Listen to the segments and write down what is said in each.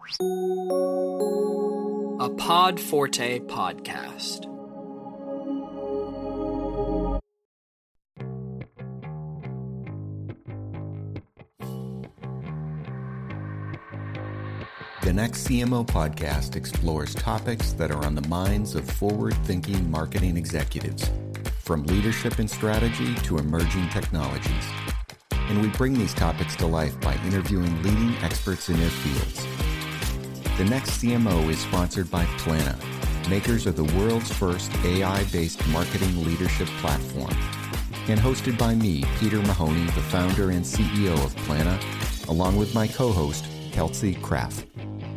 A Pod Forte podcast. The Next CMO podcast explores topics that are on the minds of forward-thinking marketing executives, from leadership and strategy to emerging technologies. And we bring these topics to life by interviewing leading experts in their fields. The Next CMO is sponsored by Plana, makers of the world's first AI-based marketing leadership platform, and hosted by me, Peter Mahoney, the founder and CEO of Plana, along with my co-host, Kelsey Kraft.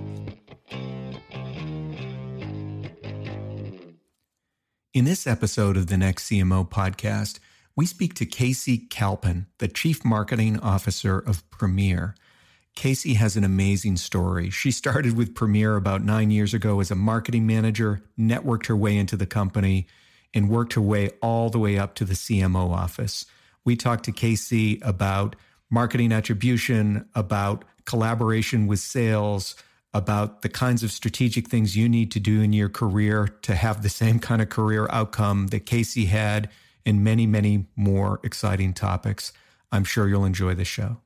In this episode of the Next CMO podcast, we speak to Casey Kalpen, the Chief Marketing Officer of Premier. Casey has an amazing story. She started with Premier about 9 years ago as a marketing manager, networked her way into the company, and worked her way all the way up to the CMO office. We talked to Casey about marketing attribution, about collaboration with sales, about the kinds of strategic things you need to do in your career to have the same kind of career outcome that Casey had, and many, many more exciting topics. I'm sure you'll enjoy the show.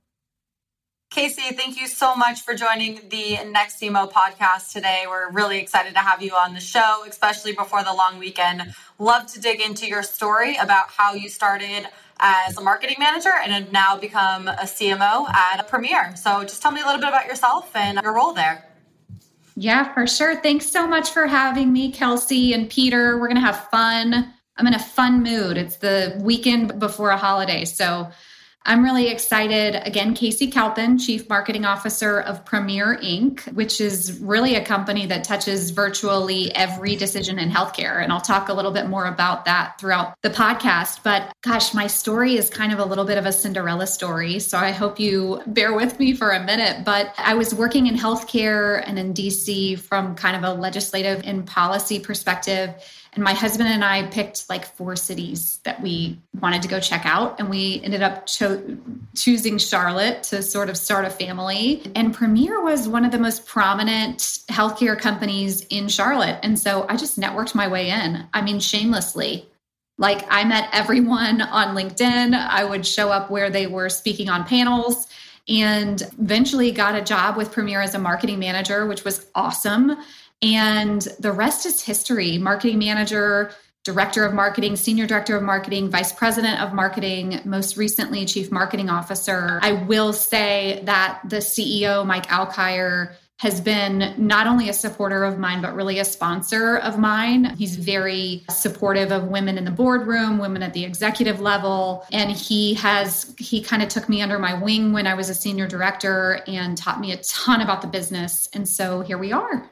Casey, thank you so much for joining the Next CMO podcast today. We're really excited to have you on the show, especially before the long weekend. Love to dig into your story about how you started as a marketing manager and have now become a CMO at Premier. So just tell me a little bit about yourself and your role there. Yeah, for sure. Thanks so much for having me, Kelsey and Peter. We're going to have fun. I'm in a fun mood. It's the weekend before a holiday, so I'm really excited. Again, Casey Kalpen, Chief Marketing Officer of Premier Inc., which is really a company that touches virtually every decision in healthcare. And I'll talk a little bit more about that throughout the podcast. But gosh, my story is kind of a little bit of a Cinderella story. So I hope you bear with me for a minute. But I was working in healthcare and in DC from kind of a legislative and policy perspective. And my husband and I picked like 4 cities that we wanted to go check out. And we ended up choosing Charlotte to sort of start a family. And Premier was one of the most prominent healthcare companies in Charlotte. And so I just networked my way in. I mean, shamelessly. Like I met everyone on LinkedIn. I would show up where they were speaking on panels and eventually got a job with Premier as a marketing manager, which was awesome. And the rest is history. Marketing manager, director of marketing, senior director of marketing, vice president of marketing, most recently, chief marketing officer. I will say that the CEO, Mike Alkire, has been not only a supporter of mine, but really a sponsor of mine. He's very supportive of women in the boardroom, women at the executive level. And he kind of took me under my wing when I was a senior director and taught me a ton about the business. And so here we are.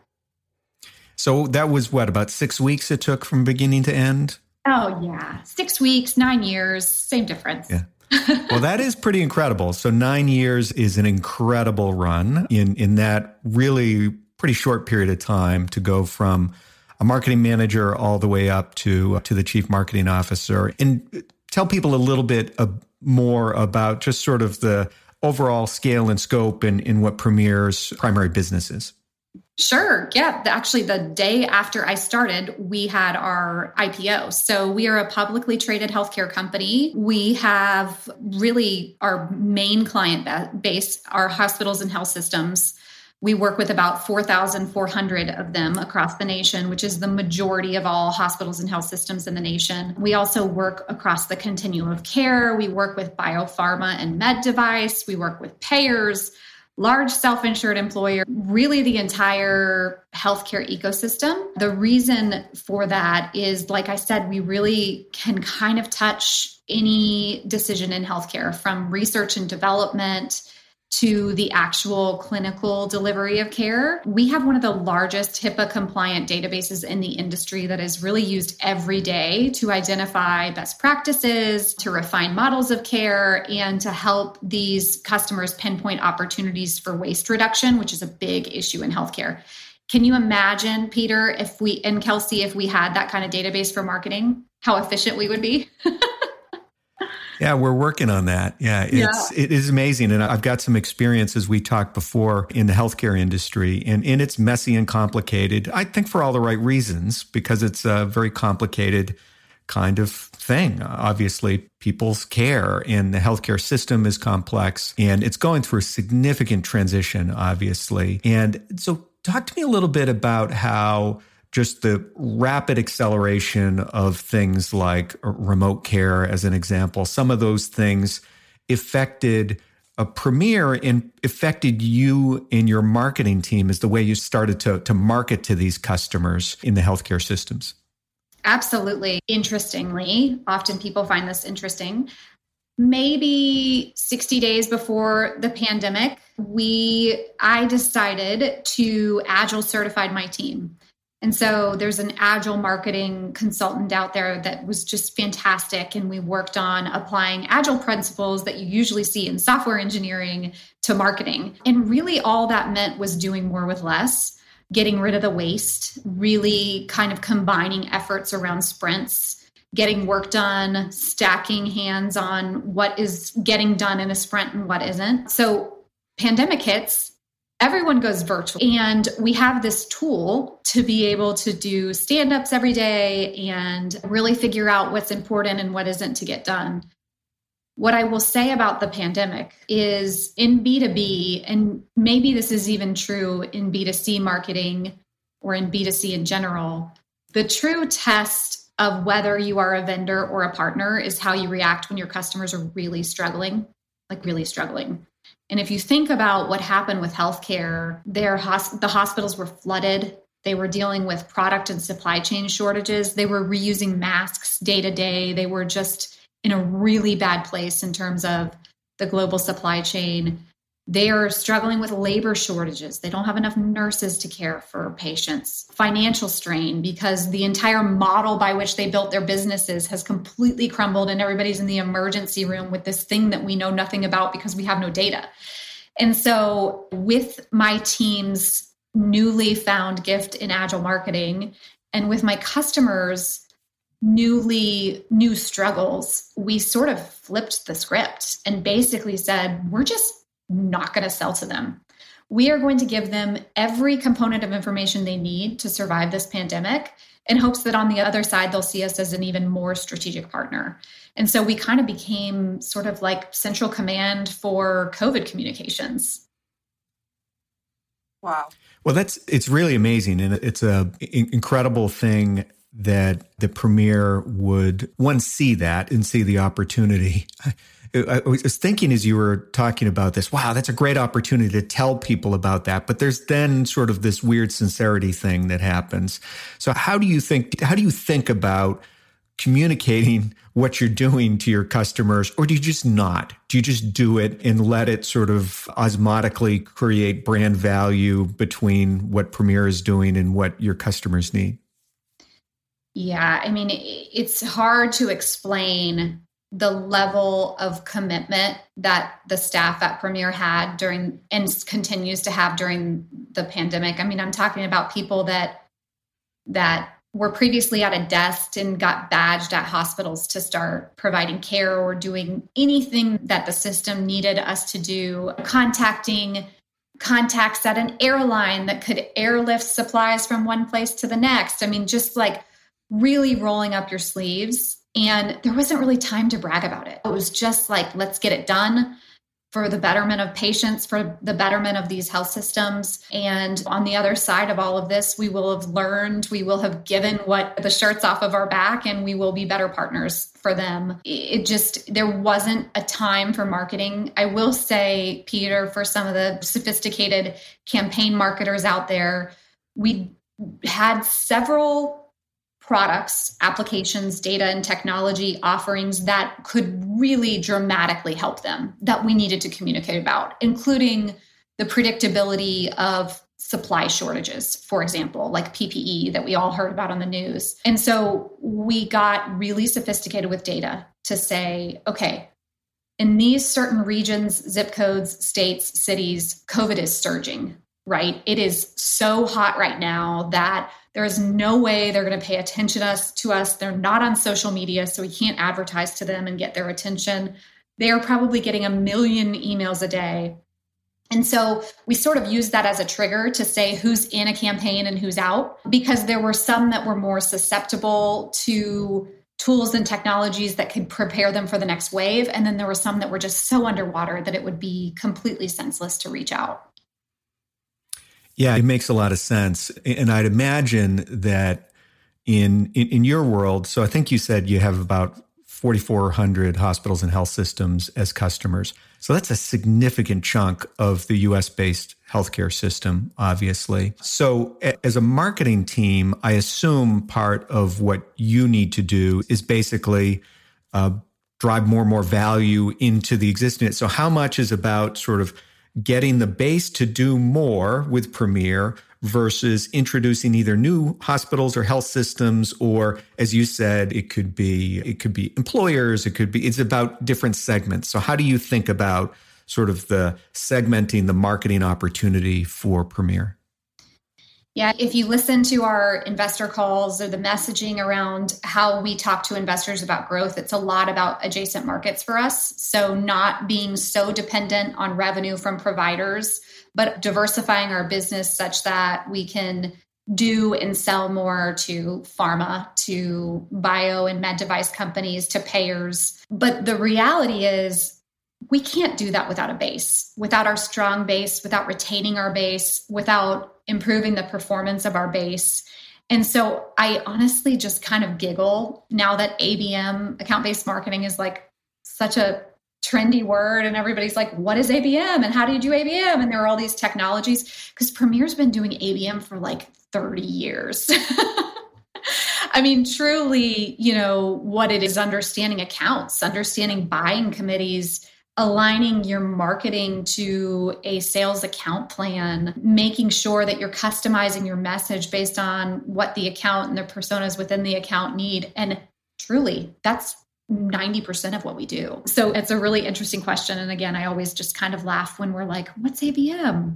So that was about 6 weeks it took from beginning to end? Oh, yeah. 6 weeks, 9 years, same difference. Yeah. Well, that is pretty incredible. So 9 years is an incredible run in that really pretty short period of time to go from a marketing manager all the way up to the chief marketing officer. And tell people a little bit more about just sort of the overall scale and scope in what Premier's primary business is. Sure. Yeah. Actually, the day after I started, we had our IPO. So we are a publicly traded healthcare company. We have really our main client base are hospitals and health systems. We work with about 4,400 of them across the nation, which is the majority of all hospitals and health systems in the nation. We also work across the continuum of care. We work with biopharma and med device. We work with payers, large self-insured employer, really the entire healthcare ecosystem. The reason for that is, like I said, we really can kind of touch any decision in healthcare, from research and development to the actual clinical delivery of care. We have one of the largest HIPAA compliant databases in the industry that is really used every day to identify best practices, to refine models of care, and to help these customers pinpoint opportunities for waste reduction, which is a big issue in healthcare. Can you imagine, Peter, and Kelsey, if we had that kind of database for marketing, how efficient we would be? Yeah, we're working on that. It is amazing. And I've got some experience, as we talked before, in the healthcare industry. And it's messy and complicated, I think for all the right reasons, because it's a very complicated kind of thing. Obviously, people's care in the healthcare system is complex, and it's going through a significant transition, obviously. And so talk to me a little bit about how just the rapid acceleration of things like remote care, as an example, some of those things affected Premier and affected you and your marketing team as the way you started to market to these customers in the healthcare systems. Absolutely. Interestingly, often people find this interesting. Maybe 60 days before the pandemic, I decided to Agile certified my team. And so there's an Agile marketing consultant out there that was just fantastic. And we worked on applying Agile principles that you usually see in software engineering to marketing. And really all that meant was doing more with less, getting rid of the waste, really kind of combining efforts around sprints, getting work done, stacking hands on what is getting done in a sprint and what isn't. So pandemic hits, everyone goes virtual. And we have this tool to be able to do stand-ups every day and really figure out what's important and what isn't to get done. What I will say about the pandemic is in B2B, and maybe this is even true in B2C marketing or in B2C in general, the true test of whether you are a vendor or a partner is how you react when your customers are really struggling, like really struggling. And if you think about what happened with healthcare, the hospitals were flooded. They were dealing with product and supply chain shortages. They were reusing masks day to day. They were just in a really bad place in terms of the global supply chain. They are struggling with labor shortages. They don't have enough nurses to care for patients. Financial strain because the entire model by which they built their businesses has completely crumbled and everybody's in the emergency room with this thing that we know nothing about because we have no data. And so with my team's newly found gift in Agile marketing and with my customers' new struggles, we sort of flipped the script and basically said, we're just not going to sell to them. We are going to give them every component of information they need to survive this pandemic in hopes that on the other side, they'll see us as an even more strategic partner. And so we kind of became sort of like central command for COVID communications. Wow. Well, it's really amazing. And it's an incredible thing that the Premier would, one, see that and see the opportunity. I was thinking as you were talking about this, wow, that's a great opportunity to tell people about that. But there's then sort of this weird sincerity thing that happens. So how do you think about communicating what you're doing to your customers, or do you just not? Do you just do it and let it sort of osmotically create brand value between what Premier is doing and what your customers need? Yeah, I mean, it's hard to explain the level of commitment that the staff at Premier had during and continues to have during the pandemic. I mean, I'm talking about people that were previously at a desk and got badged at hospitals to start providing care or doing anything that the system needed us to do, contacting contacts at an airline that could airlift supplies from one place to the next. I mean, just like really rolling up your sleeves. And there wasn't really time to brag about it. It was just like, let's get it done for the betterment of patients, for the betterment of these health systems. And on the other side of all of this, we will have learned, we will have given what the shirts off of our back, and we will be better partners for them. There wasn't a time for marketing. I will say, Peter, for some of the sophisticated campaign marketers out there, we had several products, applications, data, and technology offerings that could really dramatically help them that we needed to communicate about, including the predictability of supply shortages, for example, like PPE that we all heard about on the news. And so we got really sophisticated with data to say, okay, in these certain regions, zip codes, states, cities, COVID is surging, right? It is so hot right now that There is no way they're going to pay attention to us. They're not on social media, so we can't advertise to them and get their attention. They are probably getting 1 million emails a day. And so we sort of use that as a trigger to say who's in a campaign and who's out, because there were some that were more susceptible to tools and technologies that could prepare them for the next wave. And then there were some that were just so underwater that it would be completely senseless to reach out. Yeah, it makes a lot of sense. And I'd imagine that in your world, so I think you said you have about 4,400 hospitals and health systems as customers. So that's a significant chunk of the US-based healthcare system, obviously. So as a marketing team, I assume part of what you need to do is basically drive more and more value into the existing. So how much is about sort of getting the base to do more with Premier versus introducing either new hospitals or health systems, or as you said, it could be employers, it's about different segments. So how do you think about sort of the segmenting the marketing opportunity for Premier? Yeah, if you listen to our investor calls or the messaging around how we talk to investors about growth, it's a lot about adjacent markets for us. So not being so dependent on revenue from providers, but diversifying our business such that we can do and sell more to pharma, to bio and med device companies, to payers. But the reality is we can't do that without a base, without our strong base, without retaining our base, without improving the performance of our base. And so I honestly just kind of giggle now that ABM, account-based marketing, is like such a trendy word, and everybody's like, what is ABM and how do you do ABM? And there are all these technologies, because Premier's been doing ABM for like 30 years. I mean, truly, what it is, understanding accounts, understanding buying committees, aligning your marketing to a sales account plan, making sure that you're customizing your message based on what the account and the personas within the account need. And truly, that's 90% of what we do. So it's a really interesting question. And again, I always just kind of laugh when we're like, what's ABM?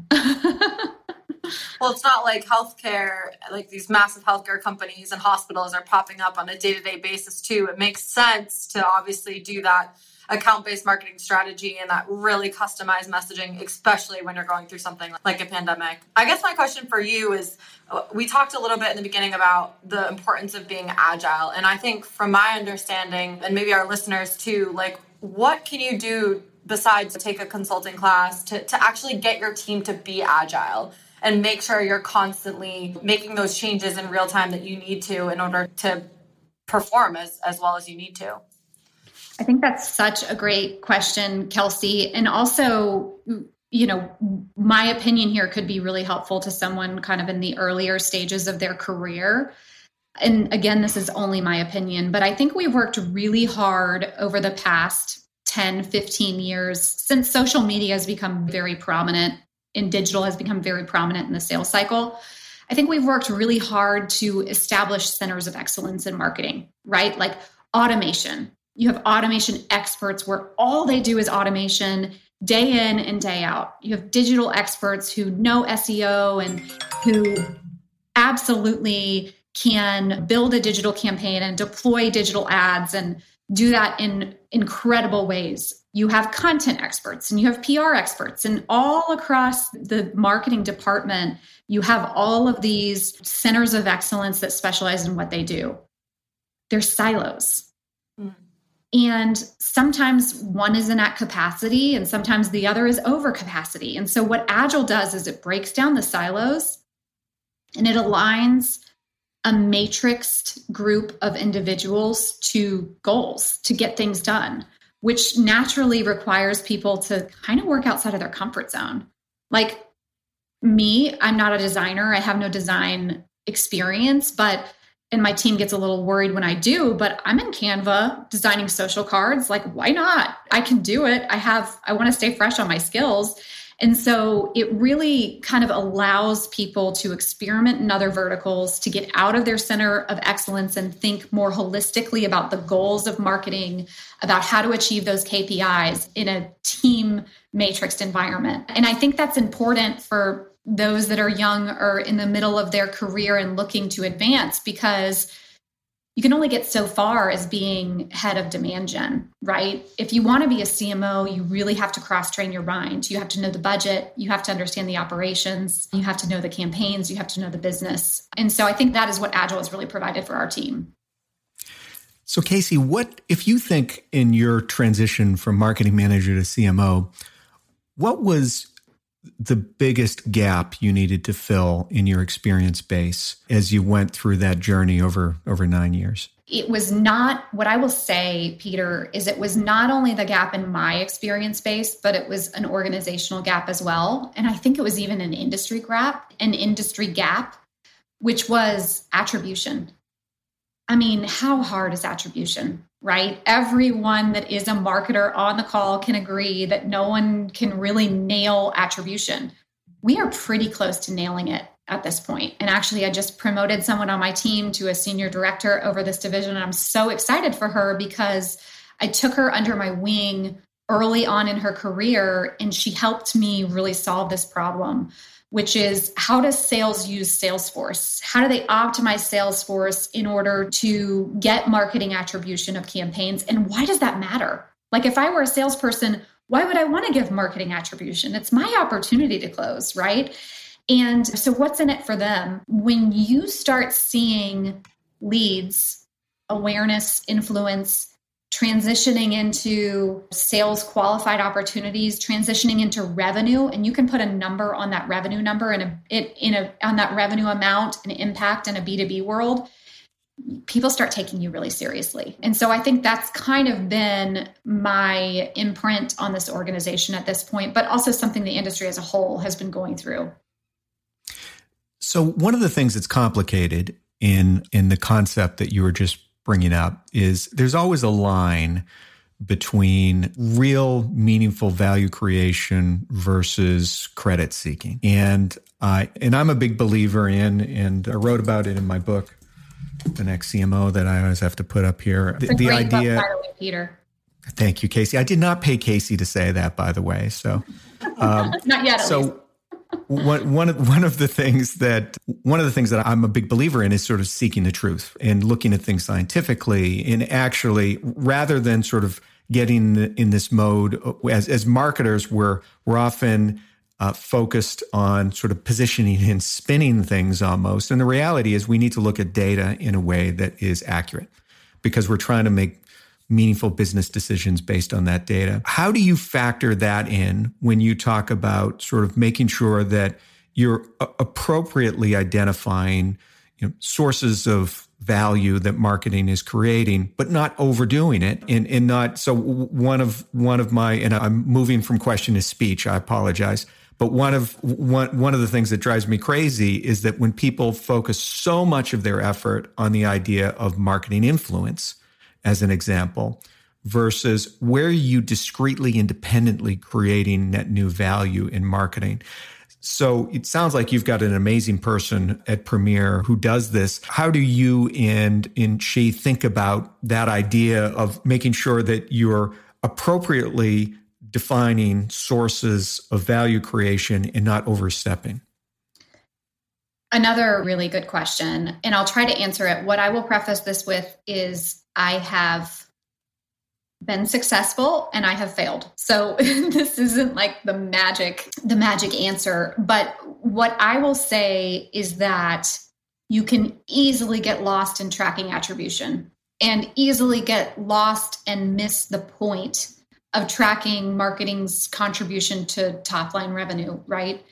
Well, it's not like healthcare, like these massive healthcare companies and hospitals are popping up on a day-to-day basis too. It makes sense to obviously do that account-based marketing strategy and that really customized messaging, especially when you're going through something like a pandemic. I guess my question for you is, we talked a little bit in the beginning about the importance of being agile. And I think from my understanding, and maybe our listeners too, like what can you do besides take a consulting class to actually get your team to be agile and make sure you're constantly making those changes in real time that you need to in order to perform as well as you need to? I think that's such a great question, Kelsey. And also, my opinion here could be really helpful to someone kind of in the earlier stages of their career. And again, this is only my opinion, but I think we've worked really hard over the past 10, 15 years since social media has become very prominent and digital has become very prominent in the sales cycle. I think we've worked really hard to establish centers of excellence in marketing, right? Like automation. You have automation experts where all they do is automation day in and day out. You have digital experts who know SEO and who absolutely can build a digital campaign and deploy digital ads and do that in incredible ways. You have content experts and you have PR experts, and all across the marketing department, you have all of these centers of excellence that specialize in what they do. They're silos. And sometimes one isn't at capacity and sometimes the other is over capacity. And so what Agile does is it breaks down the silos and it aligns a matrixed group of individuals to goals to get things done, which naturally requires people to kind of work outside of their comfort zone. Like me, I'm not a designer. I have no design experience, and my team gets a little worried when I do, but I'm in Canva designing social cards. Like, why not? I can do it. I want to stay fresh on my skills. And so it really kind of allows people to experiment in other verticals, to get out of their center of excellence and think more holistically about the goals of marketing, about how to achieve those KPIs in a team matrixed environment. And I think that's important for those that are young or in the middle of their career and looking to advance, because you can only get so far as being head of demand gen, right? If you want to be a CMO, you really have to cross-train your mind. You have to know the budget. You have to understand the operations. You have to know the campaigns. You have to know the business. And so I think that is what Agile has really provided for our team. So Casey, what if you think in your transition from marketing manager to CMO, what was the biggest gap you needed to fill in your experience base as you went through that journey over 9 years? It was not, what I will say, Peter, is it was not only the gap in my experience base, but it was an organizational gap as well. And I think it was even an industry gap, which was attribution. I mean, how hard is attribution, right? Everyone that is a marketer on the call can agree that no one can really nail attribution. We are pretty close to nailing it at this point. And actually, I just promoted someone on my team to a senior director over this division. And I'm so excited for her because I took her under my wing early on in her career, and she helped me really solve this problem, which is, how does sales use Salesforce? How do they optimize Salesforce in order to get marketing attribution of campaigns? And why does that matter? Like, if I were a salesperson, why would I want to give marketing attribution? It's my opportunity to close, right? And so what's in it for them? When you start seeing leads, awareness, influence, transitioning into sales qualified opportunities, transitioning into revenue, and you can put a number on that revenue number and on that revenue amount and impact in a B2B world, people start taking you really seriously. And so I think that's kind of been my imprint on this organization at this point, but also something the industry as a whole has been going through. So one of the things that's complicated in the concept that you were just bringing up is there's always a line between real meaningful value creation versus credit seeking. And I'm a big believer in, and I wrote about it in my book, The Next CMO, that I always have to put up here. The idea, book, by the way, Peter. Thank you, Casey. I did not pay Casey to say that, by the way. So not yet. At least. One of the things that I'm a big believer in is sort of seeking the truth and looking at things scientifically, and actually, rather than sort of getting in this mode as marketers, we're often focused on sort of positioning and spinning things almost. And the reality is we need to look at data in a way that is accurate, because we're trying to make meaningful business decisions based on that data. How do you factor that in when you talk about sort of making sure that you're appropriately identifying, sources of value that marketing is creating, but not overdoing it and not, so one of my, and I'm moving from question to speech, I apologize. But one of the things that drives me crazy is that when people focus so much of their effort on the idea of marketing influence, as an example, versus where you discreetly, independently creating net new value in marketing. So it sounds like you've got an amazing person at Premier who does this. How do you and she think about that idea of making sure that you're appropriately defining sources of value creation and not overstepping? Another really good question, and I'll try to answer it. What I will preface this with is I have been successful and I have failed. So this isn't like the magic answer. But what I will say is that you can easily get lost in tracking attribution and easily get lost and miss the point of tracking marketing's contribution to top line revenue, right?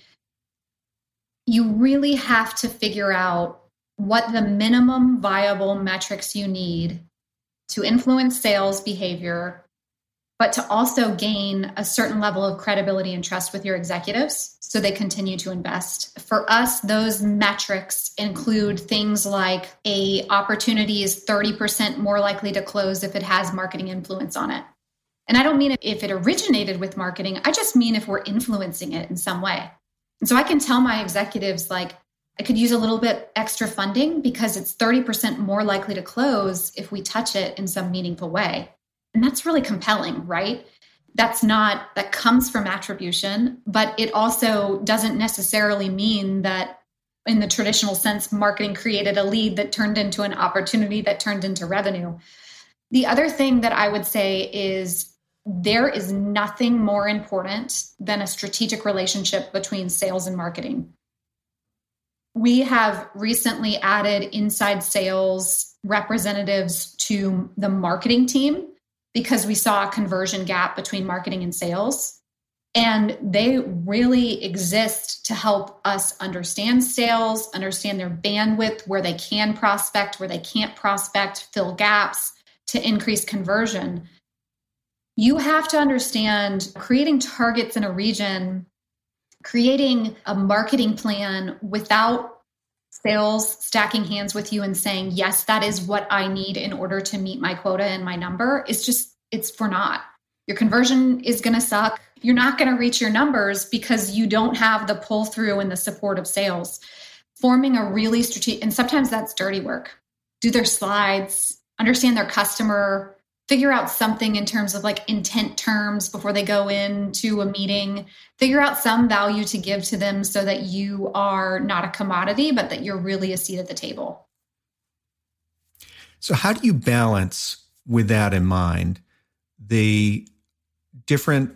You really have to figure out what the minimum viable metrics you need to influence sales behavior, but to also gain a certain level of credibility and trust with your executives so they continue to invest. For us, those metrics include things like a opportunity is 30% more likely to close if it has marketing influence on it. And I don't mean if it originated with marketing, I just mean if we're influencing it in some way. And so I can tell my executives, like, I could use a little bit extra funding because it's 30% more likely to close if we touch it in some meaningful way. And that's really compelling, right? that comes from attribution, but it also doesn't necessarily mean that in the traditional sense, marketing created a lead that turned into an opportunity that turned into revenue. The other thing that I would say is there is nothing more important than a strategic relationship between sales and marketing. We have recently added inside sales representatives to the marketing team because we saw a conversion gap between marketing and sales. And they really exist to help us understand sales, understand their bandwidth, where they can prospect, where they can't prospect, fill gaps to increase conversion. You have to understand creating targets in a region, creating a marketing plan without sales stacking hands with you and saying, yes, that is what I need in order to meet my quota and my number it's for naught. Your conversion is going to suck. You're not going to reach your numbers because you don't have the pull through and the support of sales. Forming a really strategic, and sometimes that's dirty work. Do their slides, understand their customer, figure out something in terms of like intent terms before they go into a meeting, figure out some value to give to them so that you are not a commodity, but that you're really a seat at the table. So how do you balance, with that in mind, the different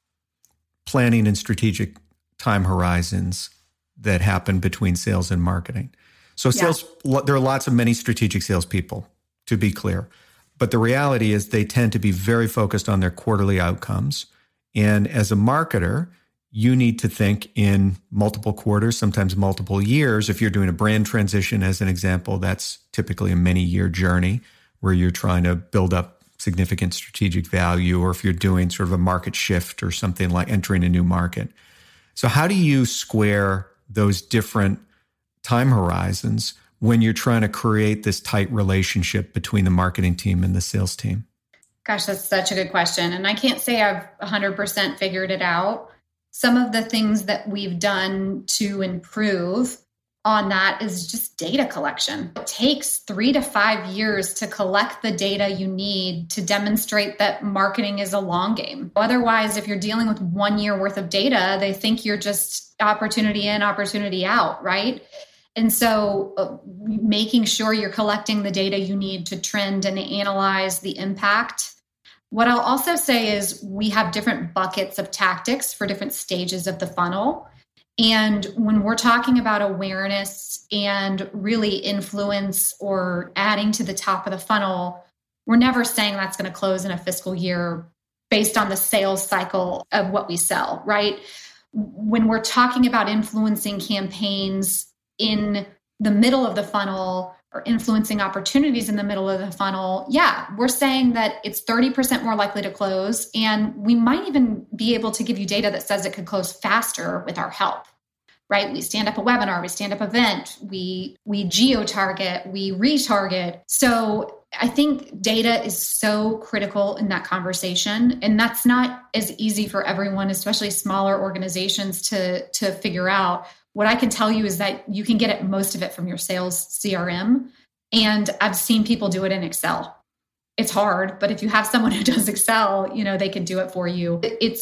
planning and strategic time horizons that happen between sales and marketing? So sales, there are many strategic salespeople, to be clear. But the reality is they tend to be very focused on their quarterly outcomes. And as a marketer, you need to think in multiple quarters, sometimes multiple years. If you're doing a brand transition, as an example, that's typically a many-year journey where you're trying to build up significant strategic value, or if you're doing sort of a market shift or something like entering a new market. So how do you square those different time horizons when you're trying to create this tight relationship between the marketing team and the sales team? Gosh, that's such a good question. And I can't say I've 100% figured it out. Some of the things that we've done to improve on that is just data collection. It takes 3 to 5 years to collect the data you need to demonstrate that marketing is a long game. Otherwise, if you're dealing with 1 year worth of data, they think you're just opportunity in, opportunity out, right? And so making sure you're collecting the data you need to trend and analyze the impact. What I'll also say is we have different buckets of tactics for different stages of the funnel. And when we're talking about awareness and really influence or adding to the top of the funnel, we're never saying that's going to close in a fiscal year based on the sales cycle of what we sell, right? When we're talking about influencing campaigns in the middle of the funnel or influencing opportunities in the middle of the funnel, we're saying that it's 30% more likely to close. And we might even be able to give you data that says it could close faster with our help, right? We stand up a webinar, we stand up an event, we geo-target, we retarget. So I think data is so critical in that conversation. And that's not as easy for everyone, especially smaller organizations to figure out. What I can tell you is that you can get most of it from your sales CRM. And I've seen people do it in Excel. It's hard, but if you have someone who does Excel, they can do it for you.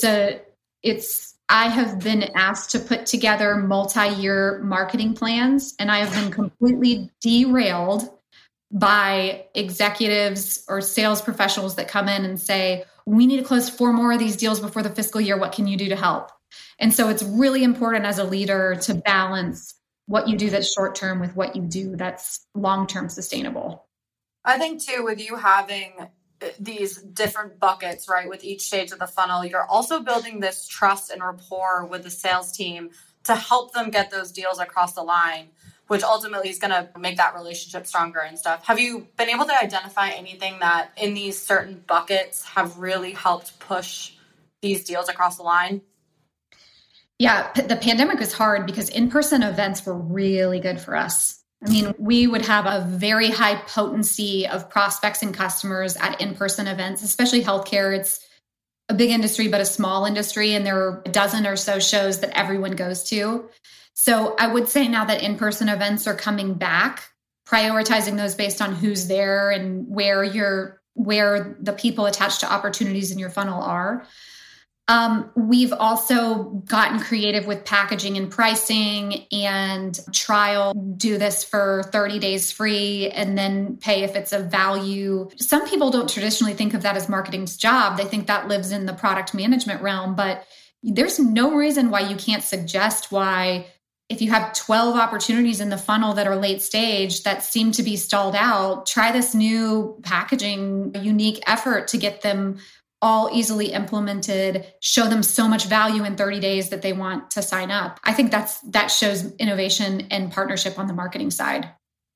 I have been asked to put together multi-year marketing plans, and I have been completely derailed by executives or sales professionals that come in and say, we need to close 4 more of these deals before the fiscal year. What can you do to help? And so it's really important as a leader to balance what you do that's short-term with what you do that's long-term sustainable. I think too, with you having these different buckets, right, with each stage of the funnel, you're also building this trust and rapport with the sales team to help them get those deals across the line, which ultimately is going to make that relationship stronger and stuff. Have you been able to identify anything that in these certain buckets have really helped push these deals across the line? Yeah, the pandemic was hard because in-person events were really good for us. I mean, we would have a very high potency of prospects and customers at in-person events, especially healthcare. It's a big industry, but a small industry. And there are a dozen or so shows that everyone goes to. So I would say now that in-person events are coming back, prioritizing those based on who's there and where the people attached to opportunities in your funnel are. We've also gotten creative with packaging and pricing and trial. Do this for 30 days free and then pay if it's a value. Some people don't traditionally think of that as marketing's job. They think that lives in the product management realm, but there's no reason why you can't suggest why, if you have 12 opportunities in the funnel that are late stage that seem to be stalled out, try this new packaging, unique effort to get them all easily implemented, show them so much value in 30 days that they want to sign up. I think that shows innovation and partnership on the marketing side.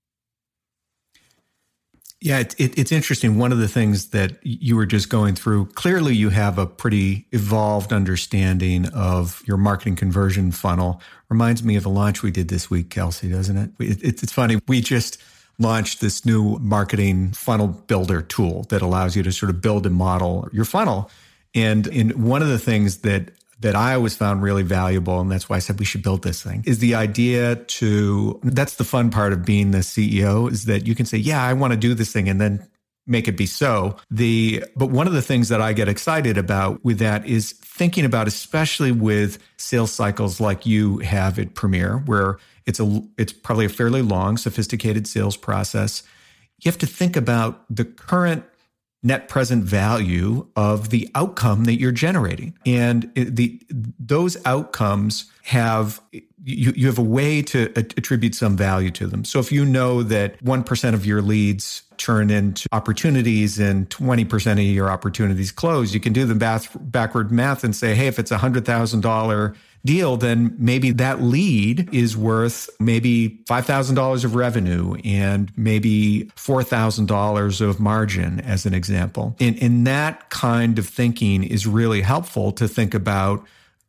Yeah, it's interesting. One of the things that you were just going through, clearly you have a pretty evolved understanding of your marketing conversion funnel. Reminds me of a launch we did this week, Kelsey, doesn't it? It's funny. We just launched this new marketing funnel builder tool that allows you to sort of build and model your funnel. And one of the things that I always found really valuable, and that's why I said we should build this thing, is the idea that's the fun part of being the CEO, is that you can say, yeah, I want to do this thing, and then make it be so. But one of the things that I get excited about with that is thinking about, especially with sales cycles like you have at Premier, where it's probably a fairly long, sophisticated sales process. You have to think about the current net present value of the outcome that you're generating. And those outcomes have, you have a way to attribute some value to them. So if you know that 1% of your leads turn into opportunities and 20% of your opportunities close, you can do the backward math and say, hey, if it's a $100,000 deal, then maybe that lead is worth maybe $5,000 of revenue and maybe $4,000 of margin, as an example. And that kind of thinking is really helpful to think about.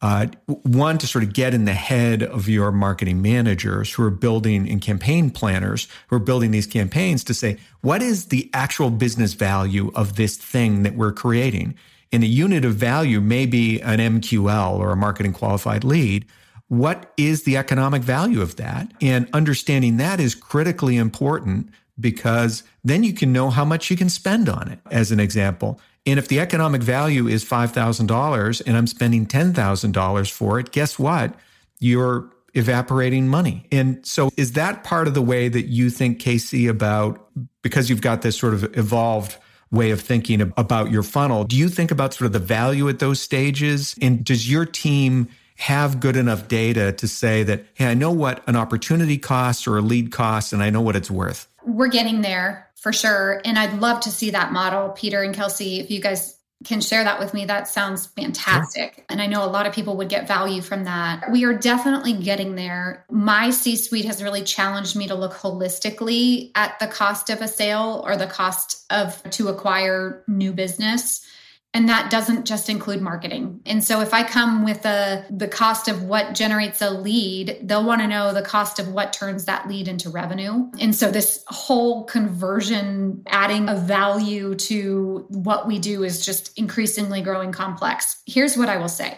One, to sort of get in the head of your marketing managers who are building, and campaign planners who are building these campaigns, to say, what is the actual business value of this thing that we're creating? And a unit of value may be an MQL, or a marketing qualified lead. What is the economic value of that? And understanding that is critically important, because then you can know how much you can spend on it, as an example. And if the economic value is $5,000 and I'm spending $10,000 for it, guess what? You're evaporating money. And so is that part of the way that you think, Casey, about, because you've got this sort of evolved way of thinking about your funnel, do you think about sort of the value at those stages? And does your team have good enough data to say that, hey, I know what an opportunity costs or a lead costs, and I know what it's worth? We're getting there for sure. And I'd love to see that model. Peter and Kelsey, if you guys can share that with me, that sounds fantastic. Sure. And I know a lot of people would get value from that. We are definitely getting there. My C-suite has really challenged me to look holistically at the cost of a sale, or the cost to acquire new business. And that doesn't just include marketing. And so if I come with the cost of what generates a lead, they'll want to know the cost of what turns that lead into revenue. And so this whole conversion, adding a value to what we do, is just increasingly growing complex. Here's what I will say.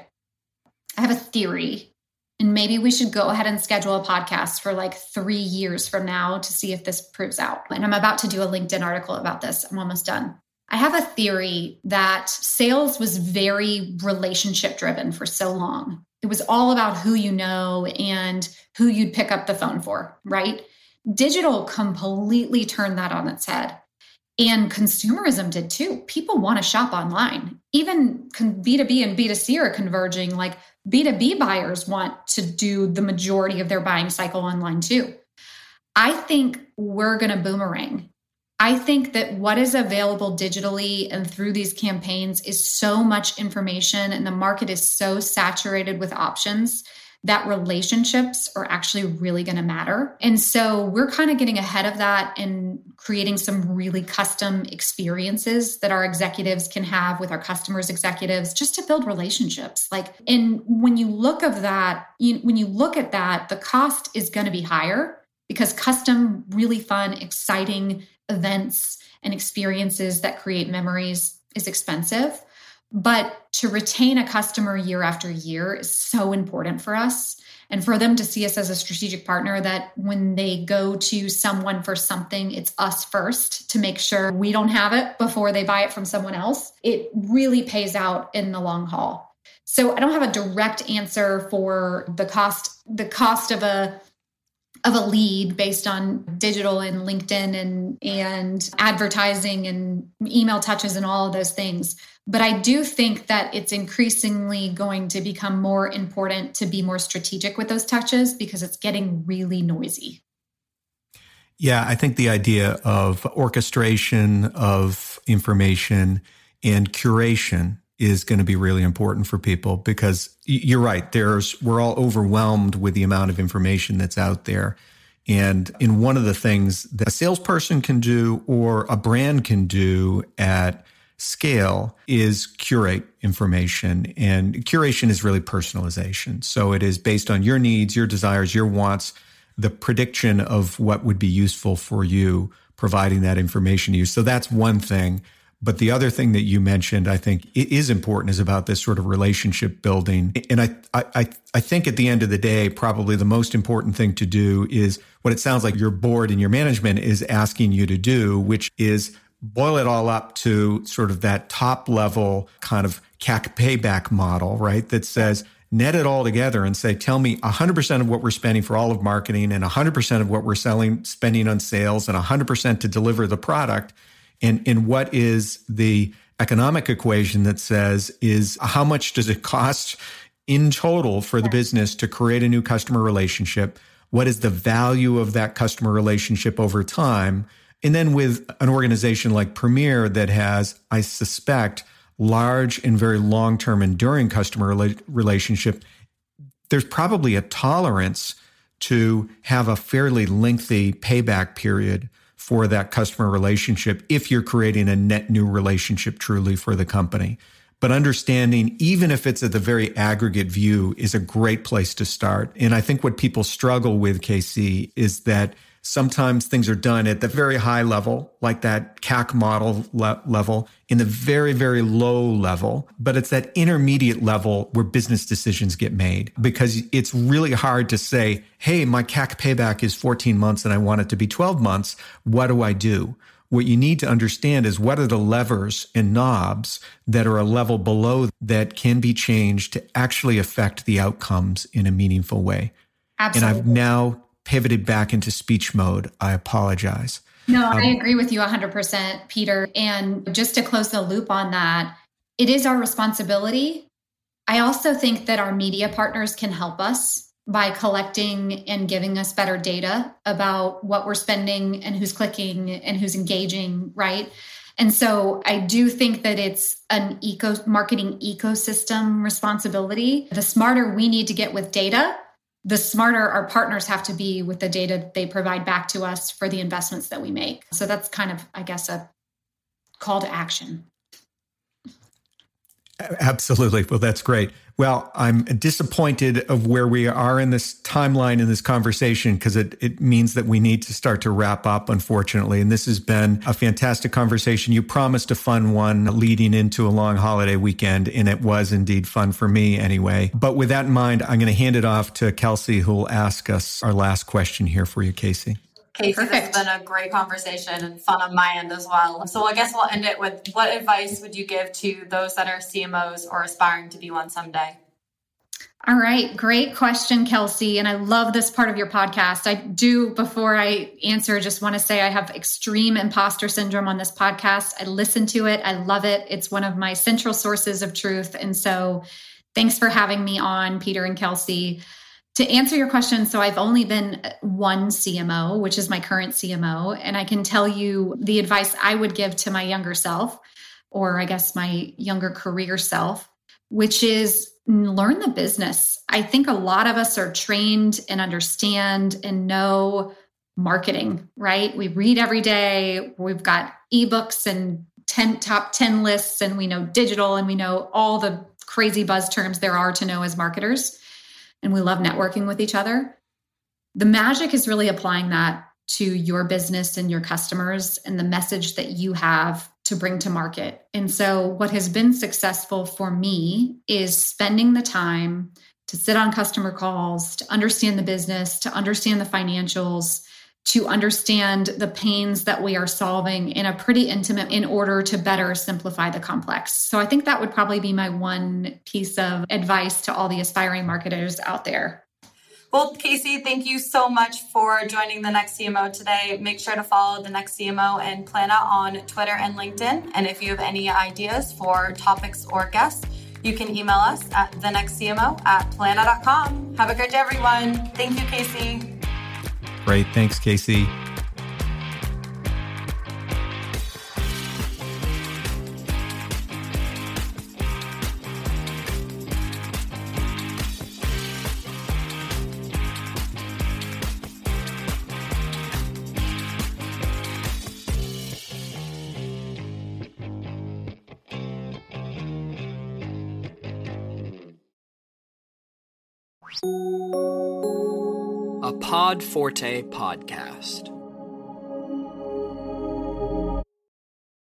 I have a theory, and maybe we should go ahead and schedule a podcast for like 3 years from now to see if this proves out. And I'm about to do a LinkedIn article about this. I'm almost done. I have a theory that sales was very relationship driven for so long. It was all about who you know and who you'd pick up the phone for, right? Digital completely turned that on its head. And consumerism did too. People want to shop online. Even B2B and B2C are converging. Like B2B buyers want to do the majority of their buying cycle online too. I think we're going to boomerang. I think that what is available digitally and through these campaigns is so much information, and the market is so saturated with options that relationships are actually really going to matter. And so we're kind of getting ahead of that and creating some really custom experiences that our executives can have with our customers' executives, just to build relationships. And when you look at that, the cost is going to be higher, because custom, really fun, exciting events and experiences that create memories is expensive. But to retain a customer year after year is so important for us. And for them to see us as a strategic partner, that when they go to someone for something, it's us first, to make sure we don't have it before they buy it from someone else. It really pays out in the long haul. So I don't have a direct answer for the cost of a lead based on digital and LinkedIn and advertising and email touches and all of those things. But I do think that it's increasingly going to become more important to be more strategic with those touches because it's getting really noisy. Yeah, I think the idea of orchestration of information and curation is going to be really important for people because you're right. We're all overwhelmed with the amount of information that's out there. And in one of the things that a salesperson can do or a brand can do at scale is curate information. And curation is really personalization. So it is based on your needs, your desires, your wants, the prediction of what would be useful for you, providing that information to you. So that's one thing. But the other thing that you mentioned, I think is important, is about this sort of relationship building. And I think at the end of the day, probably the most important thing to do is what it sounds like your board and your management is asking you to do, which is boil it all up to sort of that top level kind of CAC payback model, right? That says, net it all together and say, tell me 100% of what we're spending for all of marketing and 100% of what we're spending on sales and 100% to deliver the product. And what is the economic equation that says is how much does it cost in total for the business to create a new customer relationship? What is the value of that customer relationship over time? And then with an organization like Premier that has, I suspect, large and very long-term enduring customer relationship, there's probably a tolerance to have a fairly lengthy payback period for that customer relationship if you're creating a net new relationship truly for the company. But understanding, even if it's at the very aggregate view, is a great place to start. And I think what people struggle with, KC, is that sometimes things are done at the very high level, like that CAC model level, in the very, very low level. But it's that intermediate level where business decisions get made, because it's really hard to say, hey, my CAC payback is 14 months and I want it to be 12 months. What do I do? What you need to understand is what are the levers and knobs that are a level below that can be changed to actually affect the outcomes in a meaningful way. Absolutely. And I've now pivoted back into speech mode. I apologize. No, I agree with you 100%, Peter. And just to close the loop on that, it is our responsibility. I also think that our media partners can help us by collecting and giving us better data about what we're spending and who's clicking and who's engaging, right? And so I do think that it's an marketing ecosystem responsibility. The smarter we need to get with data, the smarter our partners have to be with the data they provide back to us for the investments that we make. So that's kind of, I guess, a call to action. Absolutely. Well, that's great. Well, I'm disappointed of where we are in this timeline in this conversation, because it means that we need to start to wrap up, unfortunately. And this has been a fantastic conversation. You promised a fun one leading into a long holiday weekend, and it was indeed fun for me anyway. But with that in mind, I'm going to hand it off to Kelsey, who will ask us our last question here for you, Casey. Casey, Perfect. This has been a great conversation and fun on my end as well. So I guess we'll end it with, what advice would you give to those that are CMOs or aspiring to be one someday? All right. Great question, Kelsey. And I love this part of your podcast. I do, before I answer, just want to say I have extreme imposter syndrome on this podcast. I listen to it. I love it. It's one of my central sources of truth. And so thanks for having me on, Peter and Kelsey. To answer your question, so I've only been one CMO, which is my current CMO. And I can tell you the advice I would give to my younger self, or I guess my younger career self, which is learn the business. I think a lot of us are trained and understand and know marketing, right? We read every day. We've got ebooks and top 10 lists, and we know digital, and we know all the crazy buzz terms there are to know as marketers. And we love networking with each other. The magic is really applying that to your business and your customers and the message that you have to bring to market. And so what has been successful for me is spending the time to sit on customer calls, to understand the business, to understand the financials, to understand the pains that we are solving in a pretty intimate in order to better simplify the complex. So I think that would probably be my one piece of advice to all the aspiring marketers out there. Well, Casey, thank you so much for joining The Next CMO today. Make sure to follow The Next CMO and Planna on Twitter and LinkedIn. And if you have any ideas for topics or guests, you can email us at thenextcmo@planna.com. Have a great day, everyone. Thank you, Casey. Great. Thanks, Casey. A Pod Forte podcast.